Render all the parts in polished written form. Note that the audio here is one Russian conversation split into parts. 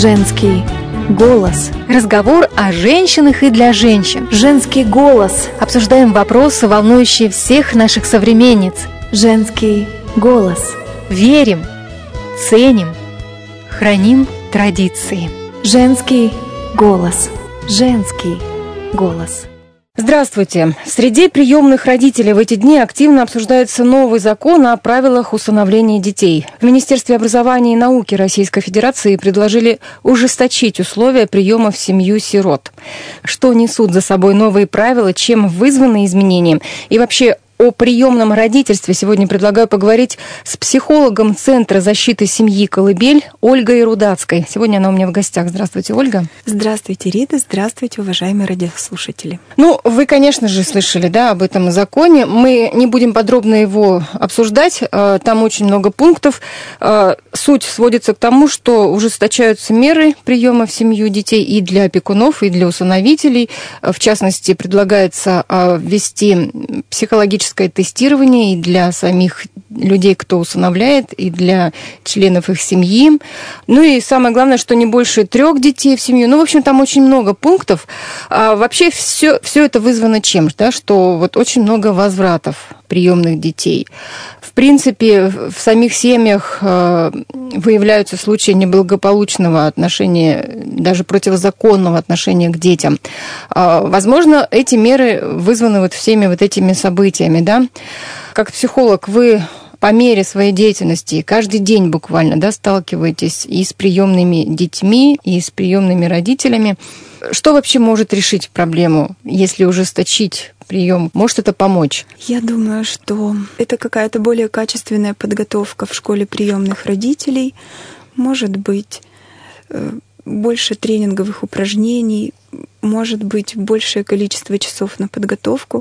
Женский голос. Разговор о женщинах и для женщин. Женский голос. Обсуждаем вопросы, волнующие всех наших современниц. Женский голос. Верим, ценим, храним традиции. Женский голос. Женский голос. Здравствуйте. Среди приемных родителей в эти дни активно обсуждается новый закон о правилах усыновления детей. В Министерстве образования и науки Российской Федерации предложили ужесточить условия приема в семью сирот. Что несут за собой новые правила, чем вызваны изменения и вообще о приемном родительстве сегодня предлагаю поговорить с психологом Центра защиты семьи «Колыбель» Ольгой Рудацкой. Сегодня она у меня в гостях. Здравствуйте, Ольга. Здравствуйте, Рита. Здравствуйте, уважаемые радиослушатели. Вы, конечно же, слышали, об этом законе. Мы не будем подробно его обсуждать. Там очень много пунктов. Суть сводится к тому, что ужесточаются меры приема в семью детей и для опекунов, и для усыновителей. В частности, предлагается ввести психологическое тестирование и для самих людей, кто усыновляет, и для членов их семьи. И самое главное, что не больше 3 детей в семью. В общем, там очень много пунктов. Вообще все это вызвано чем? Что очень много возвратов приемных детей. В принципе, в самих семьях выявляются случаи неблагополучного отношения, даже противозаконного отношения к детям. Возможно, эти меры вызваны всеми этими событиями, Как психолог вы по мере своей деятельности каждый день буквально, сталкиваетесь и с приемными детьми, и с приемными родителями. Что вообще может решить проблему, если ужесточить прием? Может это помочь? Я думаю, что это какая-то более качественная подготовка в школе приемных родителей. Может быть, больше тренинговых упражнений, может быть, большее количество часов на подготовку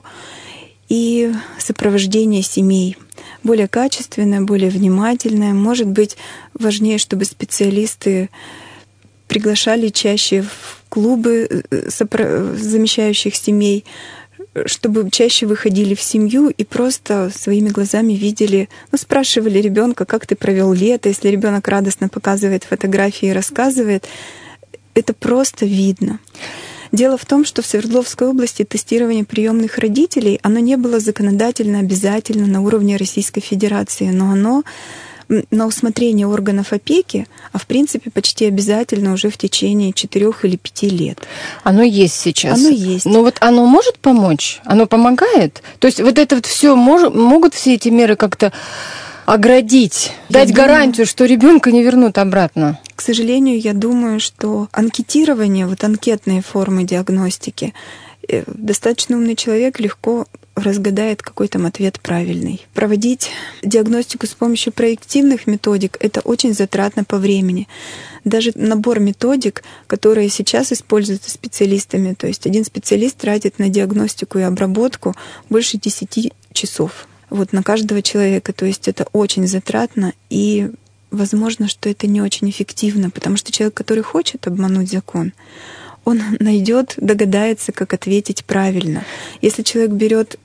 и сопровождение семей. Более качественное, более внимательное. Может быть, важнее, чтобы специалисты приглашали чаще в клубы замещающих семей, чтобы чаще выходили в семью и просто своими глазами видели, спрашивали ребенка, как ты провел лето. Если ребенок радостно показывает фотографии и рассказывает, это просто видно. Дело в том, что в Свердловской области тестирование приемных родителей, оно не было законодательно обязательно на уровне Российской Федерации, но оно на усмотрение органов опеки, а в принципе почти обязательно уже в течение 4 или 5 лет. Оно есть сейчас. Оно есть. Но оно может помочь? Оно помогает? То есть это все могут все эти меры как-то оградить, дать гарантию, что ребенка не вернут обратно? К сожалению, я думаю, что анкетирование, анкетные формы диагностики, достаточно умный человек легко разгадает какой там ответ правильный. Проводить диагностику с помощью проективных методик — это очень затратно по времени. Даже набор методик, которые сейчас используются специалистами, то есть один специалист тратит на диагностику и обработку больше 10 часов. На каждого человека. То есть это очень затратно, и возможно, что это не очень эффективно, потому что человек, который хочет обмануть закон, он догадается, как ответить правильно. Если человек берет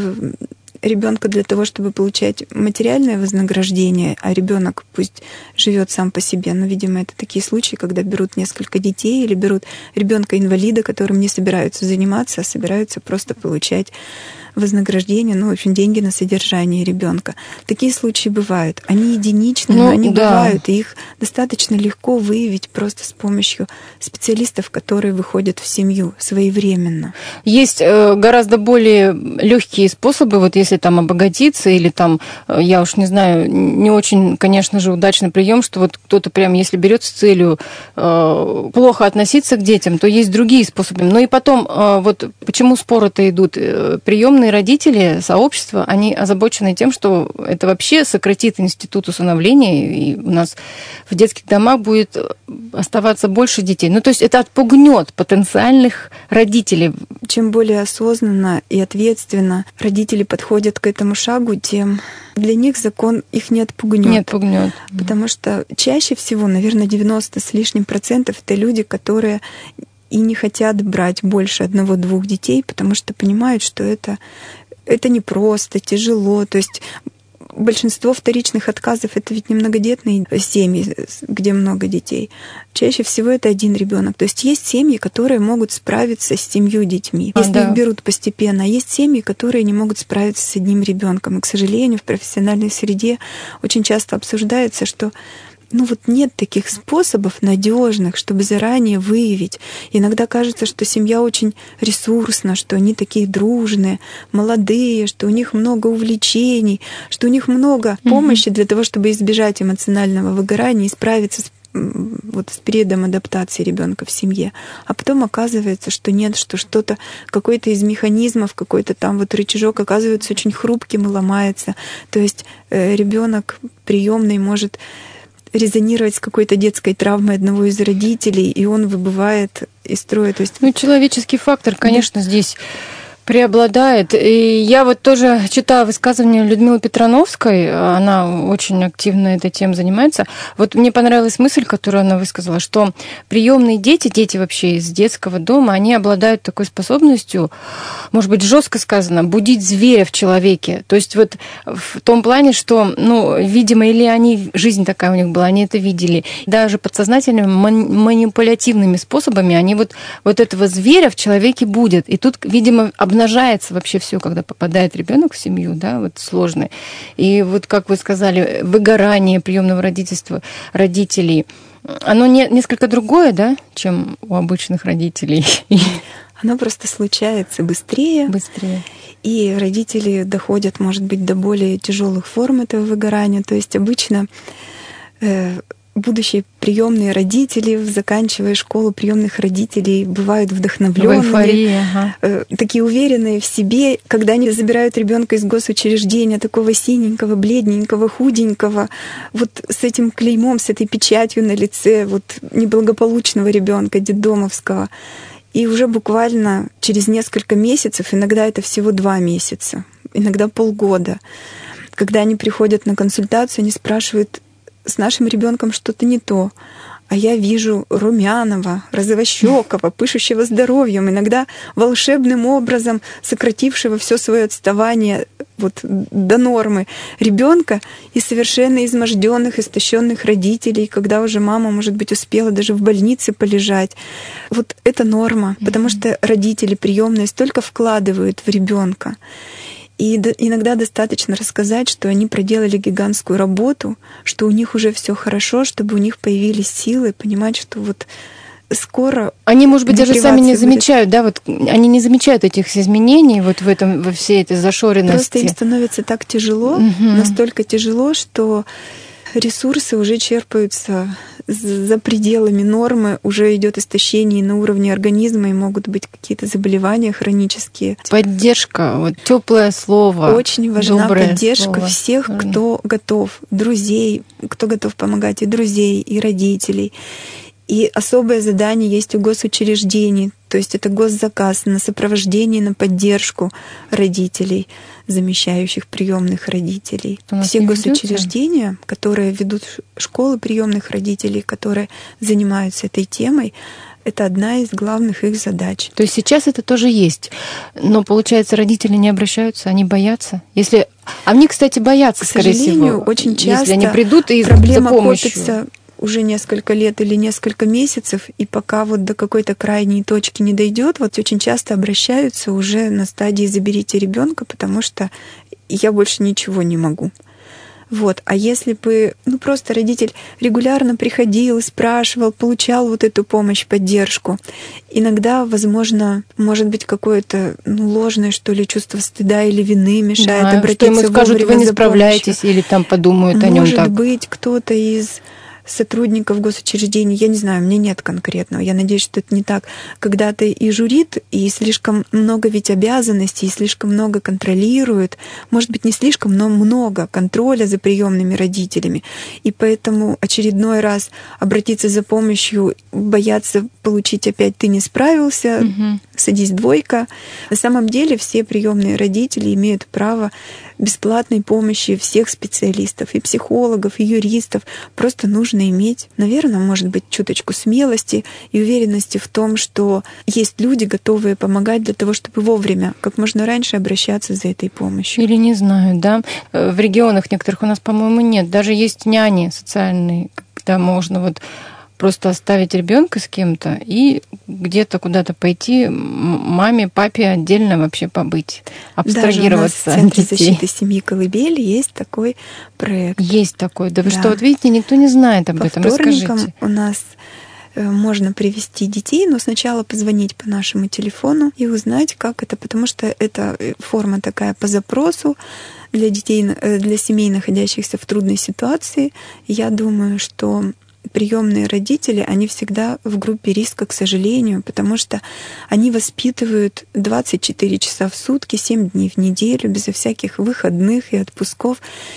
ребенка для того, чтобы получать материальное вознаграждение, а ребенок пусть живет сам по себе. Видимо, это такие случаи, когда берут несколько детей или берут ребенка-инвалида, которым не собираются заниматься, а собираются просто получать вознаграждение, в общем, деньги на содержание ребенка. Такие случаи бывают. Они единичны, но они бывают, и их достаточно легко выявить просто с помощью специалистов, которые выходят в семью своевременно. Есть гораздо более легкие способы, если обогатиться, или я уж не знаю, не очень, конечно же, удачный прием, что кто-то прям, если берет с целью плохо относиться к детям, то есть другие способы. И потом, почему споры-то идут? Приемные родители, сообщества, они озабочены тем, что это вообще сократит институт усыновления, и у нас в детских домах будет оставаться больше детей. То есть это отпугнет потенциальных родителей. Чем более осознанно и ответственно родители подходят к этому шагу, тем для них закон их не отпугнет. Не отпугнет. Потому что чаще всего, наверное, 90 с лишним процентов это люди, которые и не хотят брать больше 1-2 детей, потому что понимают, что это непросто, тяжело. То есть большинство вторичных отказов — это ведь не многодетные семьи, где много детей. Чаще всего это один ребенок. То есть есть семьи, которые могут справиться с 7 детьми, если их берут постепенно. А есть семьи, которые не могут справиться с одним ребенком. И, к сожалению, в профессиональной среде очень часто обсуждается, что нет таких способов надежных, чтобы заранее выявить. Иногда кажется, что семья очень ресурсна, что они такие дружные, молодые, что у них много увлечений, что у них много помощи для того, чтобы избежать эмоционального выгорания и справиться с периодом адаптации ребенка в семье. А потом оказывается, что нет, что что-то, какой-то из механизмов, какой-то там рычажок оказывается очень хрупким и ломается. То есть ребенок приемный может резонировать с какой-то детской травмой одного из родителей, и он выбывает из строя. То есть... человеческий фактор, конечно, здесь преобладает. И я тоже читаю высказывание Людмилы Петрановской, она очень активно этой темой занимается. Мне понравилась мысль, которую она высказала, что приемные дети вообще из детского дома, они обладают такой способностью, может быть, жестко сказано, будить зверя в человеке. То есть в том плане, что, видимо, или они, жизнь такая у них была, они это видели, даже подсознательными манипулятивными способами они этого зверя в человеке будят. И тут, видимо, обнажается вообще все, когда попадает ребенок в семью, сложный. И как вы сказали, выгорание приемного родительства родителей, оно несколько другое, да, чем у обычных родителей. Оно просто случается быстрее. И родители доходят, может быть, до более тяжелых форм этого выгорания. То есть обычно будущие приемные родители, заканчивая школу приемных родителей, бывают вдохновленными, такие уверенные в себе, когда они забирают ребенка из госучреждения, такого синенького, бледненького, худенького, с этим клеймом, с этой печатью на лице, неблагополучного ребенка, детдомовского. И уже буквально через несколько месяцев, иногда это всего 2 месяца, иногда полгода, когда они приходят на консультацию, они спрашивают: с нашим ребенком что-то не то, а я вижу румяного, розовощекого, пышущего здоровьем, иногда волшебным образом сократившего все свое отставание до нормы ребенка, и совершенно изможденных, истощенных родителей, когда уже мама, может быть, успела даже в больнице полежать. Это норма, потому что родители приемные столько вкладывают в ребенка. И иногда достаточно рассказать, что они проделали гигантскую работу, что у них уже все хорошо, чтобы у них появились силы, понимать, что скоро... Они, может быть, даже сами не замечают, да, они не замечают этих изменений во всей этой зашоренности. Просто им становится так тяжело, настолько тяжело, что ресурсы уже черпаются за пределами нормы, уже идет истощение на уровне организма, и могут быть какие-то заболевания хронические. Поддержка, теплое слово. Очень важна поддержка всех, кто готов, друзей, кто готов помогать, и друзей, и родителей. И особое задание есть у госучреждений, то есть это госзаказ на сопровождение, на поддержку родителей, замещающих приемных родителей. Все госучреждения, которые ведут школы приемных родителей, которые занимаются этой темой, это одна из главных их задач. То есть сейчас это тоже есть, но, получается, родители не обращаются, они боятся? Они, кстати, боятся, скорее всего. К сожалению, очень часто если они придут и проблема за помощью. копится уже несколько лет или несколько месяцев, и пока до какой-то крайней точки не дойдет, очень часто обращаются уже на стадии «заберите ребенка, потому что я больше ничего не могу». А если бы просто родитель регулярно приходил, спрашивал, получал эту помощь, поддержку, иногда, возможно, может быть какое-то ложное, что ли, чувство стыда или вины мешает обратиться вовремя за помощью. Что ему скажут: вы не справляетесь, или подумают о нем так. Может быть, кто-то из сотрудников госучреждений, я не знаю, мне нет конкретного, я надеюсь, что это не так, когда-то и журит, и слишком много ведь обязанностей, и слишком много контролирует, может быть, не слишком, но много контроля за приемными родителями, и поэтому очередной раз обратиться за помощью, бояться получить опять: ты не справился садись, двойка. На самом деле все приемные родители имеют право бесплатной помощи всех специалистов, и психологов, и юристов. Просто нужно иметь, наверное, может быть, чуточку смелости и уверенности в том, что есть люди, готовые помогать для того, чтобы вовремя, как можно раньше обращаться за этой помощью. Или не знаю, да. В регионах некоторых у нас, по-моему, нет. Даже есть няни социальные, когда можно вот просто оставить ребенка с кем-то и где-то куда-то пойти, маме, папе отдельно вообще побыть, абстрагироваться даже у нас в Центре от детей. защиты семьи «Колыбель» есть такой проект. Есть такой. Да вы Да. что, вот видите, никто не знает об По этом. вторникам Расскажите. у нас можно привести детей, но сначала позвонить по нашему телефону и узнать, как это, потому что это форма такая по запросу для детей, для семей, находящихся в трудной ситуации. Я думаю, что приемные родители, они всегда в группе риска, к сожалению, потому что они воспитывают 24 часа в сутки, 7 дней в неделю, безо всяких выходных и отпусков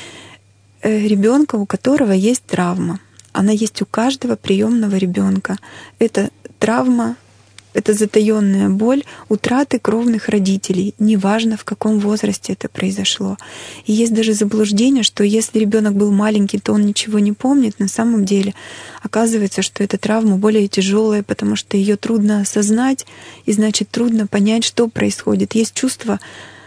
ребенка, у которого есть травма. Она есть у каждого приемного ребенка. Это травма, это затаённая боль утраты кровных родителей, неважно, в каком возрасте это произошло. И есть даже заблуждение, что если ребенок был маленький, то он ничего не помнит. На самом деле оказывается, что эта травма более тяжелая, потому что ее трудно осознать, и значит трудно понять, что происходит. Есть чувство,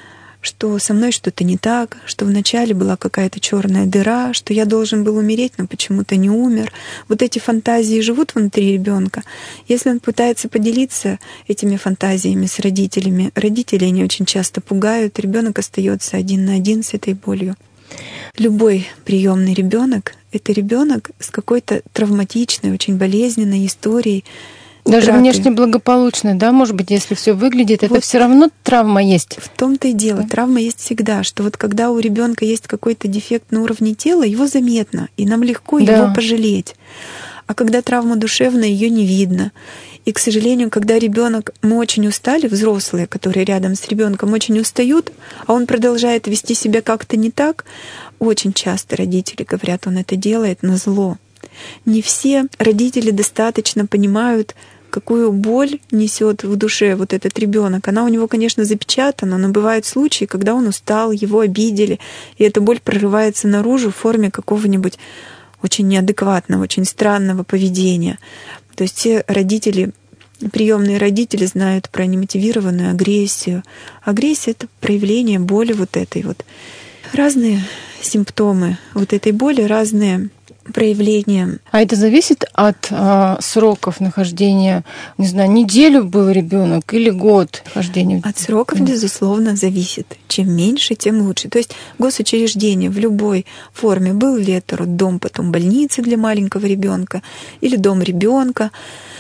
что со мной что-то не так, что вначале была какая-то черная дыра, что я должен был умереть, но почему-то не умер. Вот эти фантазии живут внутри ребенка. Если он пытается поделиться этими фантазиями с родителями, родители они очень часто пугают, ребенок остается один на один с этой болью. Любой приемный ребенок — это ребенок с какой-то травматичной, очень болезненной историей. Даже утраты. внешне благополучно, да, может быть, если все выглядит, это Вот все равно травма есть. В том-то и дело. Да. Травма есть всегда, что вот когда у ребенка есть какой-то дефект на уровне тела, его заметно, и нам легко Да. его пожалеть. А когда травма душевная, ее не видно. И, к сожалению, когда ребенок, мы очень устали, взрослые, которые рядом с ребенком, очень устают, а он продолжает вести себя как-то не так, очень часто родители говорят, он это делает назло. Не все родители достаточно понимают, какую боль несет в душе вот этот ребенок. Она у него, конечно, запечатана, но бывают случаи, когда он устал, его обидели, и эта боль прорывается наружу в форме какого-нибудь очень неадекватного, очень странного поведения. То есть все родители, приемные родители знают про немотивированную агрессию. Агрессия — это проявление боли вот этой вот. Разные симптомы вот этой боли, разные проявления. А это зависит от сроков нахождения, не знаю, неделю был ребенок или год нахождения? От сроков, безусловно, зависит. Чем меньше, тем лучше. То есть госучреждение в любой форме, был ли это роддом, потом больница для маленького ребенка или дом ребенка.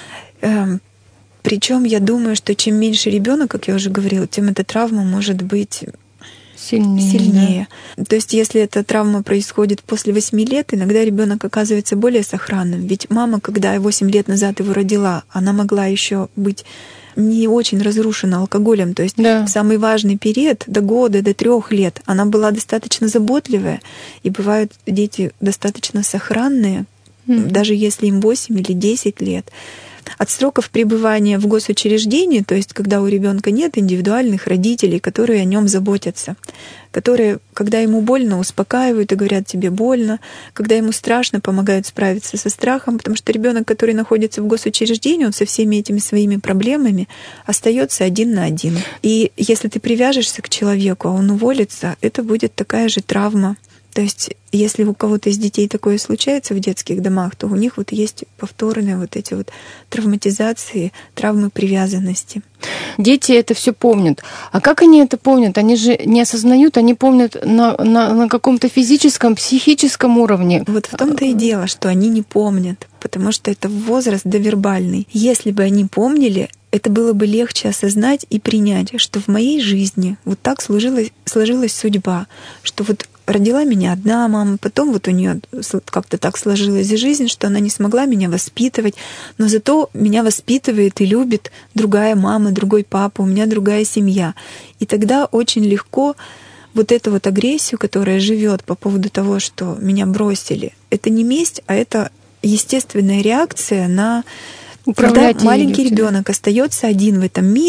Причем я думаю, что чем меньше ребенок, как я уже говорила, тем эта травма может быть сильнее. Да. То есть, если эта травма происходит после 8 лет, иногда ребенок оказывается более сохранным. Ведь мама, когда 8 лет назад его родила, она могла еще быть не очень разрушена алкоголем. То есть в самый важный период, до года, до 3 лет, она была достаточно заботливая. И бывают дети достаточно сохранные, даже если им 8 или 10 лет. От сроков пребывания в госучреждении, то есть когда у ребенка нет индивидуальных родителей, которые о нем заботятся, которые, когда ему больно, успокаивают и говорят: тебе больно, когда ему страшно, помогают справиться со страхом, потому что ребенок, который находится в госучреждении, он со всеми этими своими проблемами остается один на один. И если ты привяжешься к человеку, а он уволится, это будет такая же травма. То есть, если у кого-то из детей такое случается в детских домах, то у них вот есть повторные вот эти вот травматизации, травмы привязанности. Дети это все помнят. А как они это помнят? Они же не осознают, они помнят на каком-то физическом, психическом уровне. Вот в том-то и дело, что они не помнят, потому что это возраст довербальный. Если бы они помнили, это было бы легче осознать и принять, что в моей жизни вот так сложилась судьба, что вот родила меня одна мама, потом вот у нее как-то так сложилась жизнь, что она не смогла меня воспитывать, но зато меня воспитывает и любит другая мама, другой папа, у меня другая семья. И тогда очень легко вот эту вот агрессию, которая живет по поводу того, что меня бросили, это не месть, а это естественная реакция на... Когда маленький ребенок остается один в этом мире,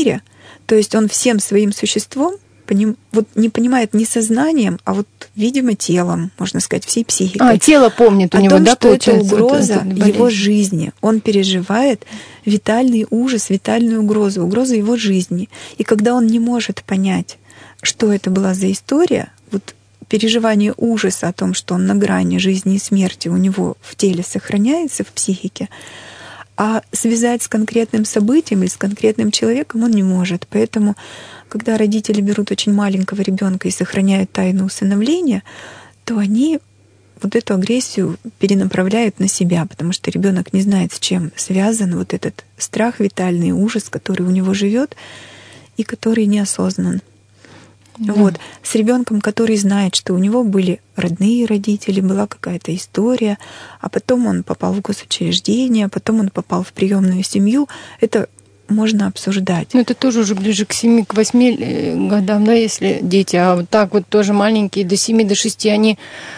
То есть он всем своим существом вот не понимает не сознанием, а вот, видимо, телом, можно сказать, всей психикой. Тело помнит у него, том, да, что получается? это угроза вот его жизни. Он переживает витальный ужас, витальную угрозу его жизни. И когда он не может понять, что это была за история, вот переживание ужаса о том, что он на грани жизни и смерти у него в теле сохраняется, в психике, а связать с конкретным событием или с конкретным человеком он не может. Поэтому, когда родители берут очень маленького ребенка и сохраняют тайну усыновления, то они вот эту агрессию перенаправляют на себя, потому что ребенок не знает, с чем связан вот этот страх витальный, ужас, который у него живет и который неосознан. Да. Вот. С ребенком, который знает, что у него были родные родители, была какая-то история, а потом он попал в госучреждение, а потом он попал в приемную семью, это можно обсуждать. Ну, это тоже уже ближе к 7-8 годам, да, если дети, а вот так вот тоже маленькие, до 7-6, они,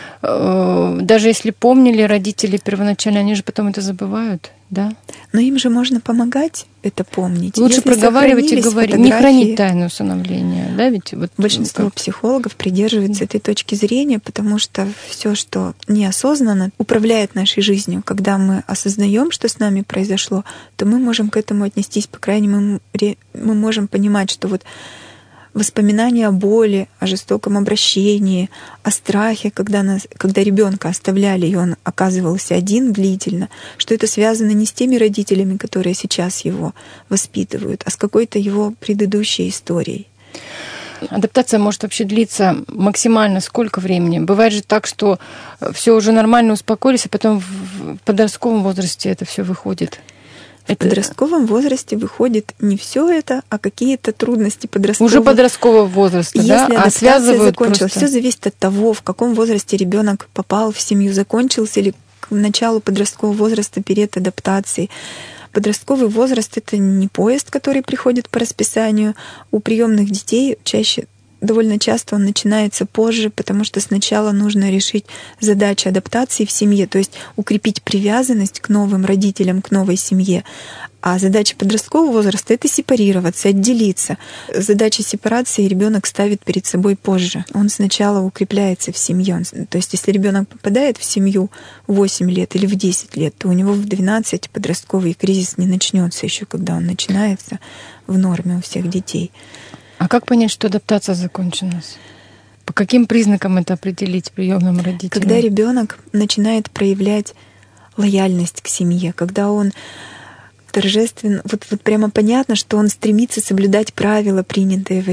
даже если помнили родители первоначально, они же потом это забывают, да? Но им же можно помогать это помнить. Лучше если проговаривать и говорить, не хранить тайну усыновления, да, ведь вот большинство психологов придерживаются этой точки зрения, потому что все, что неосознанно управляет нашей жизнью, когда мы осознаем, что с нами произошло, то мы можем к этому отнестись, по крайней мере, мы можем понимать, что вот воспоминания о боли, о жестоком обращении, о страхе, когда ребенка оставляли, и он оказывался один длительно, что это связано не с теми родителями, которые сейчас его воспитывают, а с какой-то его предыдущей историей. Адаптация может вообще длиться максимально сколько времени? Бывает же так, что все уже нормально успокоились, а потом в подростковом возрасте это все выходит. В подростковом возрасте выходит не все это, а какие-то трудности подросткового. Уже подросткового возраста, если да? Адаптация связывают закончилась. Просто... Все зависит от того, в каком возрасте ребенок попал в семью, закончился или к началу подросткового возраста период адаптации. Подростковый возраст — это не поезд, который приходит по расписанию. У приемных детей довольно часто он начинается позже, потому что сначала нужно решить задачи адаптации в семье, то есть укрепить привязанность к новым родителям, к новой семье. А задача подросткового возраста — это сепарироваться, отделиться. Задача сепарации ребенок ставит перед собой позже. Он сначала укрепляется в семье. То есть если ребенок попадает в семью в 8 лет или в 10 лет, то у него в 12 подростковый кризис не начнется еще, когда он начинается в норме у всех детей. А как понять, что адаптация закончилась? По каким признакам это определить приемным родителям? Когда ребенок начинает проявлять лояльность к семье, когда он торжественно, вот прямо понятно, что он стремится соблюдать правила, принятые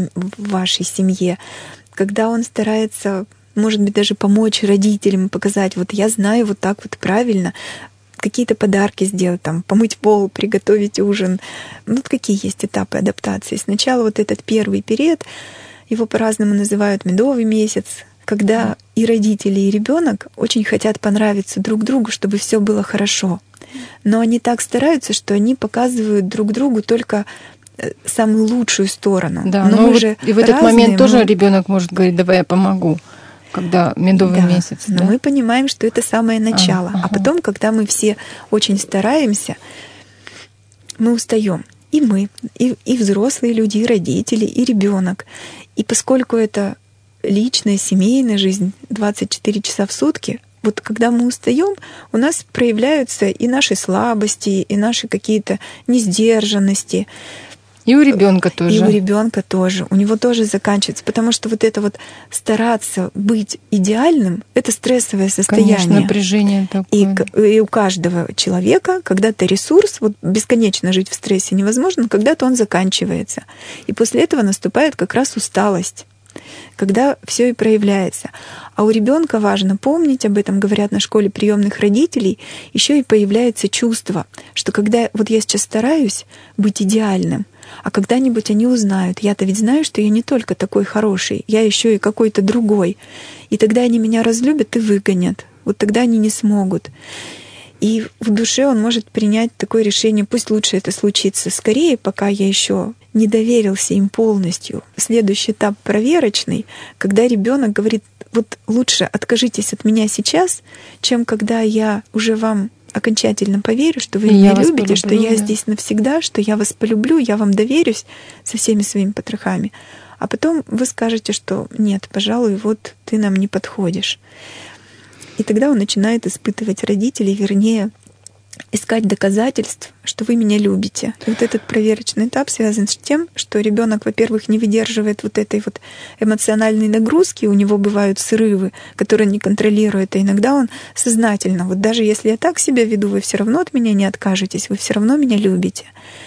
в вашей семье, когда он старается, может быть, даже помочь родителям, показать, вот я знаю вот так вот правильно, какие-то подарки сделать, там, помыть пол, приготовить ужин. Ну, какие есть этапы адаптации. Сначала вот этот первый период, его по-разному называют медовый месяц, когда и родители, и ребенок очень хотят понравиться друг другу, чтобы все было хорошо. Но они так стараются, что они показывают друг другу только самую лучшую сторону. Да, но вот и в этот момент тоже ребенок может говорить: давай я помогу. Когда медовый месяц. Но мы понимаем, что это самое начало. А потом, когда мы все очень стараемся, мы устаем. И мы, и взрослые люди, и родители, и ребенок. И поскольку это личная, семейная жизнь 24 часа в сутки, вот когда мы устаем, у нас проявляются и наши слабости, и наши какие-то несдержанности. И у ребенка тоже. И у ребенка тоже. У него тоже заканчивается. Потому что вот это вот стараться быть идеальным — это стрессовое состояние. Конечно, напряжение такое. И у каждого человека когда-то ресурс, вот бесконечно жить в стрессе невозможно, когда-то он заканчивается. И после этого наступает как раз усталость, когда все и проявляется. А у ребенка важно помнить, об этом говорят на школе приемных родителей, еще и появляется чувство, что когда вот я сейчас стараюсь быть идеальным, а когда-нибудь они узнают, я-то ведь знаю, что я не только такой хороший, я еще и какой-то другой. И тогда они меня разлюбят и выгонят. Вот тогда они не смогут. И в душе он может принять такое решение: пусть лучше это случится скорее, пока я еще не доверился им полностью. Следующий этап проверочный, когда ребенок говорит: вот лучше откажитесь от меня сейчас, чем когда я уже вам окончательно поверю, что вы меня любите, что я здесь навсегда, что я вас полюблю, я вам доверюсь со всеми своими потрохами. А потом вы скажете, что нет, пожалуй, вот ты нам не подходишь. И тогда он начинает испытывать родителей, вернее, искать доказательств, что вы меня любите. И вот этот проверочный этап связан с тем, что ребенок, во-первых, не выдерживает вот этой вот эмоциональной нагрузки, у него бывают срывы, которые он не контролирует, а иногда он сознательно, вот даже если я так себя веду, вы все равно от меня не откажетесь, вы все равно меня любите.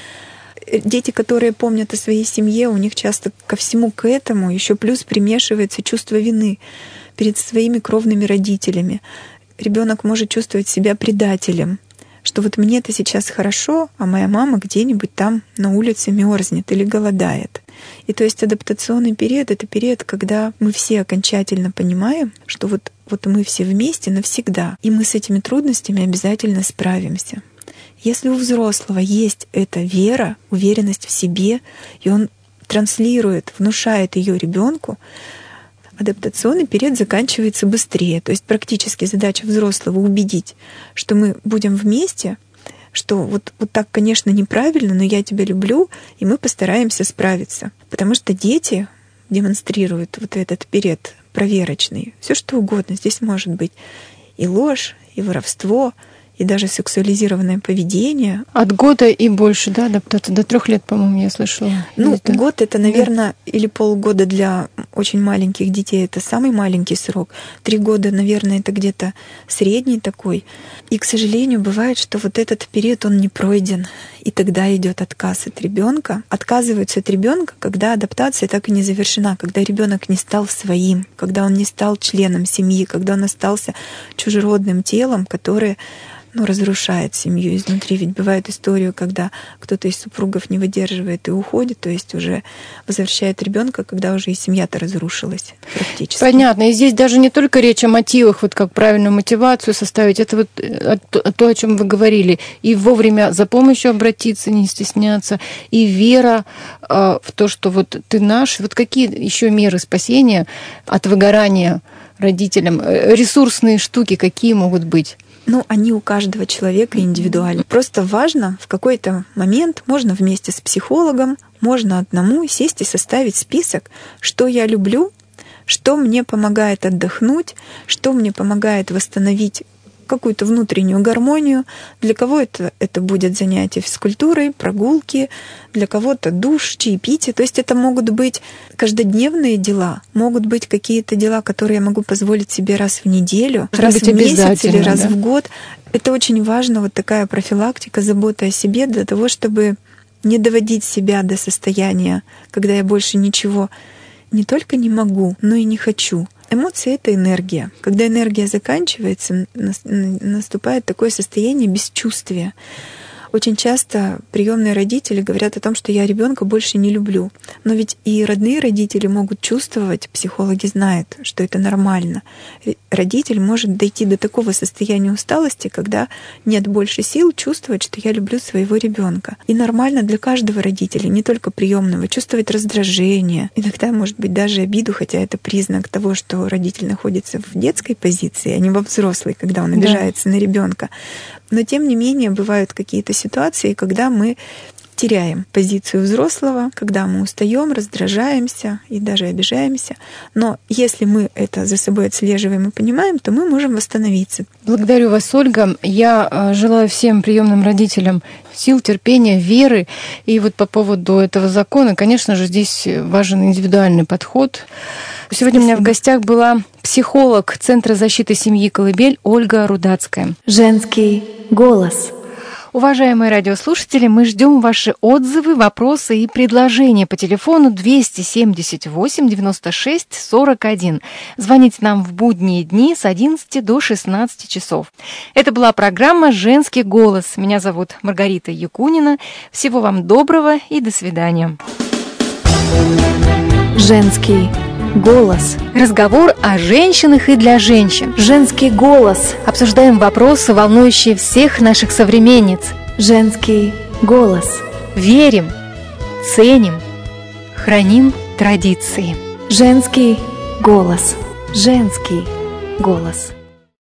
Дети, которые помнят о своей семье, у них часто ко всему к этому еще плюс примешивается чувство вины перед своими кровными родителями. Ребенок может чувствовать себя предателем, что вот мне-то сейчас хорошо, а моя мама где-нибудь там на улице мерзнет или голодает. И то есть адаптационный период — это период, когда мы все окончательно понимаем, что вот мы все вместе навсегда, и мы с этими трудностями обязательно справимся. Если у взрослого есть эта вера, уверенность в себе, и он транслирует, внушает ее ребенку, адаптационный период заканчивается быстрее. То есть практически задача взрослого убедить, что мы будем вместе, что вот так, конечно, неправильно, но я тебя люблю, и мы постараемся справиться. Потому что дети демонстрируют вот этот период проверочный. Все что угодно. Здесь может быть и ложь, и воровство, и даже сексуализированное поведение. От года и больше, да, адаптация? До 3 лет, по-моему, я слышала. Год — это, наверное, или полгода для очень маленьких детей. Это самый маленький срок. 3 года, наверное, это где-то средний такой. И, к сожалению, бывает, что вот этот период, он не пройден. И тогда идет отказ от ребенка. Отказываются от ребенка, когда адаптация так и не завершена, когда ребенок не стал своим, когда он не стал членом семьи, когда он остался чужеродным телом, которое разрушает семью изнутри. Ведь бывает история, когда кто-то из супругов не выдерживает и уходит, то есть уже возвращает ребенка, когда уже и семья-то разрушилась практически. Понятно. И здесь даже не только речь о мотивах, вот как правильную мотивацию составить, это вот то, о чем вы говорили. И вовремя за помощью обратиться, не стесняться, и вера в то, что вот ты наш. Вот какие еще меры спасения от выгорания родителям? Ресурсные штуки какие могут быть? Они у каждого человека индивидуальны. Просто важно в какой-то момент, можно вместе с психологом, можно одному сесть и составить список, что я люблю, что мне помогает отдохнуть, что мне помогает восстановить какую-то внутреннюю гармонию. Для кого это будет занятие физкультурой, прогулки, для кого-то душ, чаепитие. То есть это могут быть каждодневные дела, могут быть какие-то дела, которые я могу позволить себе раз в неделю, раз в месяц или раз в год. Это очень важно, вот такая профилактика, забота о себе для того, чтобы не доводить себя до состояния, когда я больше ничего не только не могу, но и не хочу. Эмоции — это энергия. Когда энергия заканчивается, наступает такое состояние бесчувствия. Очень часто приемные родители говорят о том, что я ребенка больше не люблю. Но ведь и родные родители могут чувствовать, психологи знают, что это нормально. Родитель может дойти до такого состояния усталости, когда нет больше сил чувствовать, что я люблю своего ребенка. И нормально для каждого родителя, не только приемного, чувствовать раздражение, иногда, может быть, даже обиду, хотя это признак того, что родитель находится в детской позиции, а не во взрослой, когда он обижается на ребенка. Но тем не менее бывают какие-то ситуации, когда мы теряем позицию взрослого, когда мы устаем, раздражаемся и даже обижаемся. Но если мы это за собой отслеживаем и понимаем, то мы можем восстановиться. Благодарю вас, Ольга. Я желаю всем приемным родителям сил, терпения, веры. И вот по поводу этого закона, конечно же, здесь важен индивидуальный подход. Сегодня у меня в гостях была психолог Центра защиты семьи «Колыбель» Ольга Рудацкая. Женский голос. Уважаемые радиослушатели, мы ждем ваши отзывы, вопросы и предложения по телефону 278 96 41. Звоните нам в будние дни с 11 до 16 часов. Это была программа «Женский голос». Меня зовут Маргарита Якунина. Всего вам доброго и до свидания. Женский голос. Разговор о женщинах и для женщин. Женский голос. Обсуждаем вопросы, волнующие всех наших современниц. Женский голос. Верим, ценим, храним традиции. Женский голос. Женский голос.